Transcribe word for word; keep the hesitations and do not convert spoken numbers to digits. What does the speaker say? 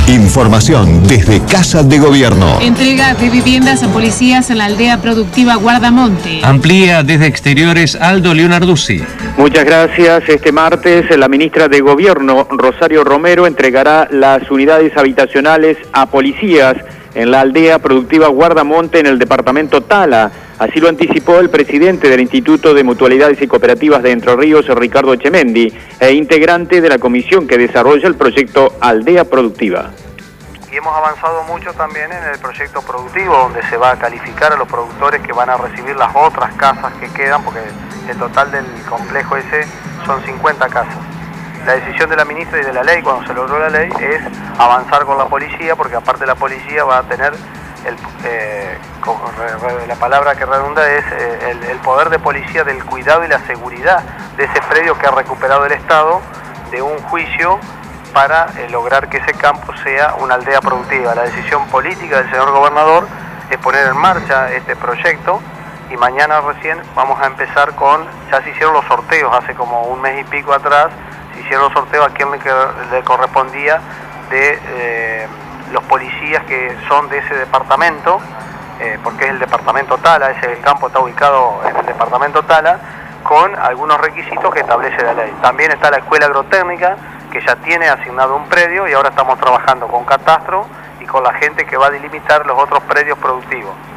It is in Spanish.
Información desde Casa de Gobierno. Entrega de viviendas a policías en la aldea productiva Guardamonte. Amplía desde Exteriores Aldo Leonarduzzi. Muchas gracias. Este martes la ministra de Gobierno, Rosario Romero, entregará las unidades habitacionales a policías en la aldea productiva Guardamonte en el departamento Tala. Así lo anticipó el presidente del Instituto de Mutualidades y Cooperativas de Entre Ríos, Ricardo Echemendi, e integrante de la comisión que desarrolla el proyecto Aldea Productiva. Y hemos avanzado mucho también en el proyecto productivo, donde se va a calificar a los productores que van a recibir las otras casas que quedan, porque el total del complejo ese son cincuenta casas. La decisión de la ministra y de la ley, cuando se logró la ley, es avanzar con la policía, porque aparte la policía va a tener, el, eh, la palabra que redunda es eh, el, el poder de policía del cuidado y la seguridad de ese predio que ha recuperado el Estado de un juicio para eh, lograr que ese campo sea una aldea productiva. La decisión política del señor gobernador es poner en marcha este proyecto y mañana recién vamos a empezar con, ya se hicieron los sorteos hace como un mes y pico atrás, se hicieron los sorteos a quien le, le correspondía de eh, los policías que son de ese departamento, eh, porque es el departamento Tala, ese campo está ubicado en el departamento Tala, con algunos requisitos que establece la ley. También está la escuela agrotécnica, que ya tiene asignado un predio y ahora estamos trabajando con Catastro y con la gente que va a delimitar los otros predios productivos.